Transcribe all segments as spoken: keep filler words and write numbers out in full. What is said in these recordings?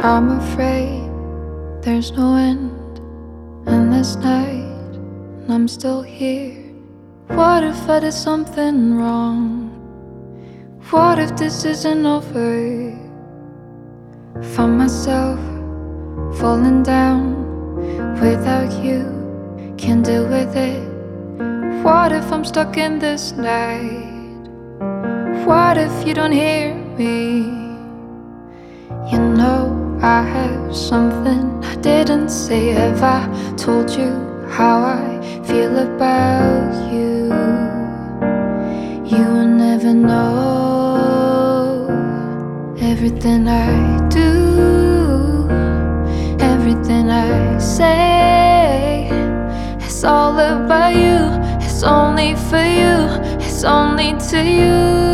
I'm afraid there's no end in this night, and I'm still here. What if I did something wrong? What if this isn't over? Find myself falling down without you, can't deal with it. What if I'm stuck in this night? What if you don't hear me? You know I have something I didn't say. Have I told you how I feel about you? You will never know everything I do, everything I say. It's all about you, it's only for you, it's only to you.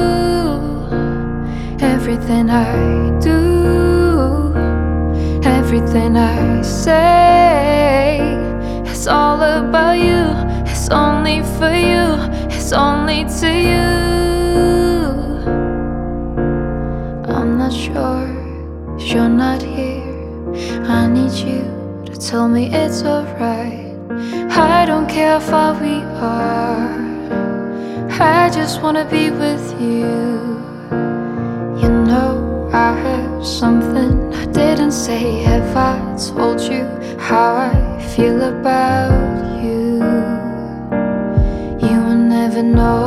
Everything I do, everything I say, it's all about you, it's only for you, it's only to you. I'm not sure if you're not here. I need you to tell me it's alright. I don't care how far we are, I just wanna be with you. You know I have something I didn't say. Have I told you how I feel about you? You will never know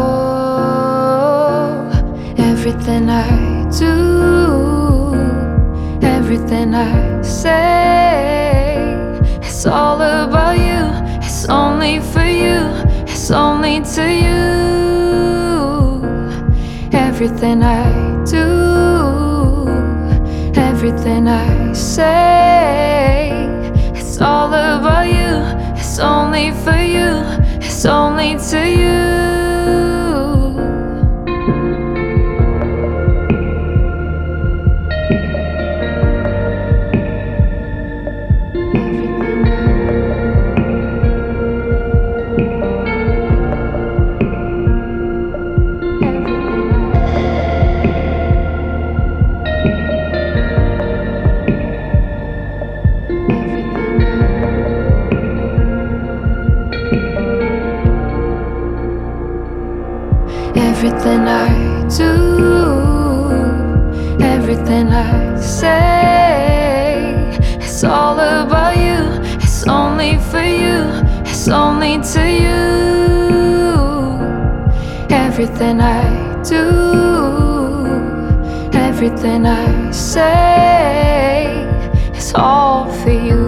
everything I do, everything I say. It's all about you, it's only for you, it's only to you. Everything I do, everything I say, it's all about you, it's only for you, it's only to you. Everything I do, everything I say, it's all about you, it's only for you, it's only to you. Everything I do, everything I say, it's all for you,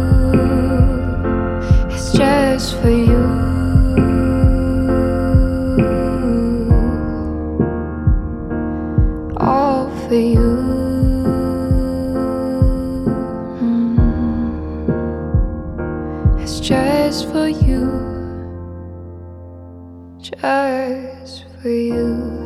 it's just for you. All for you. Mm. It's just for you, just for you.